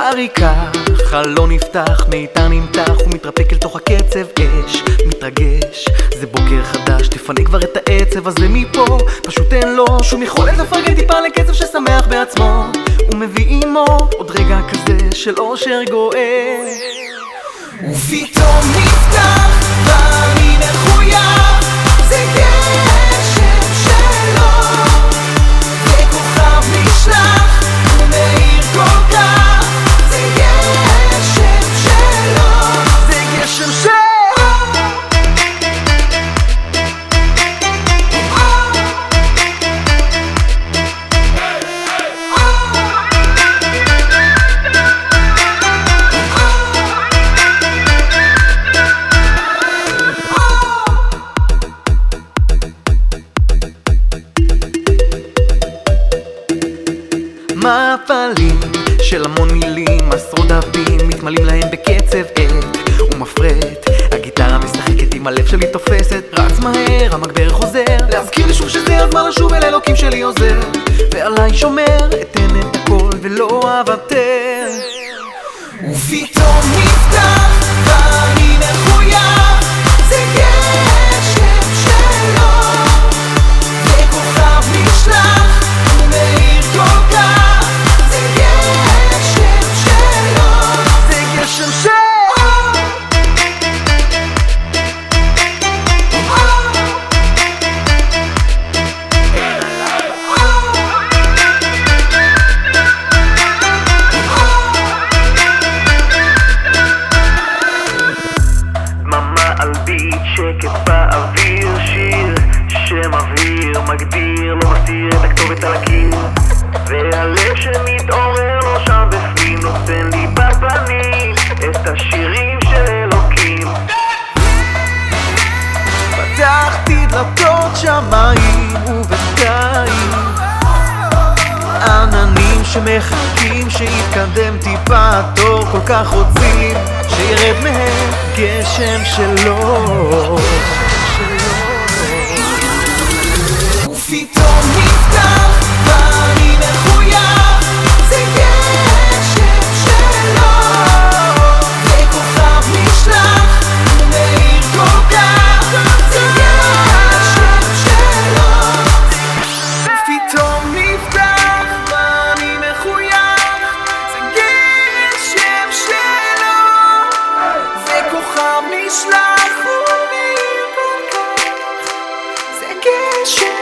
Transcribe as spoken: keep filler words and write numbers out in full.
יריקה, חלון נפתח, מיתר נמתח ומתרפק אל תוך הקצב, אש מתרגש, זה בוקר חדש, תפנה כבר את העצב הזה מפה, פשוט אין לו שום יכולת לפרגן טיפה לקצב ששמח בעצמו, ומביא עמו עוד רגע כזה של אושר גואל. ופתאום נפתח ואני מחויב, זה גשם שלו וכוכב נשלח ומאיר כל כך, זה גשם שלו, זה גשם שלו. מפלים של המון מילים, עשרות דפים מתמלאים להם בקצב עט ומפרט, הגיטרה משחקת עם הלב שלי תופסת, רץ מהר, המגבר חוזר להזכיר לי שוב שזה הזמן לשוב אל אלוקים שלי עוזר, ועליי שומר, אתן את הכל ולא אוותר. ופתאום נפתח ואני מחויב, זה גשם שלו וכוכב נשלח ומאיר כל כך, זה גשם שלו, זה גשם שלו. על ביט שקט באוויר, שיר שמבהיר, מגדיר, לא מסתיר את הכתובת על הקיר, והלב שמתעורר לו שם בפנים נותן לי בפנים את השירים של אלוקים. פתחתי דלתות שמיים ובינתיים עננים שמחכים שיתקדם טיפה התור, כל כך רוצים שירד מהם גשם שלו. ופתאום נפתח ואני מחויב, זה גשם שלו וכוכב נשלח ומאיר כל כך, זה גשם שלו. פתאום נפתח ואני מחויב, זה גשם שלו וכוכב נשלח ומאיר כל כך, זה גשם